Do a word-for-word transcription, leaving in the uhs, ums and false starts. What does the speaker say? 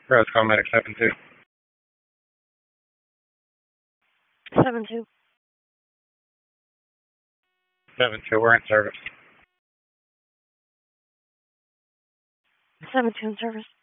Roscoe Medic seven two. seven two. seven two, we're in service. seven two in service.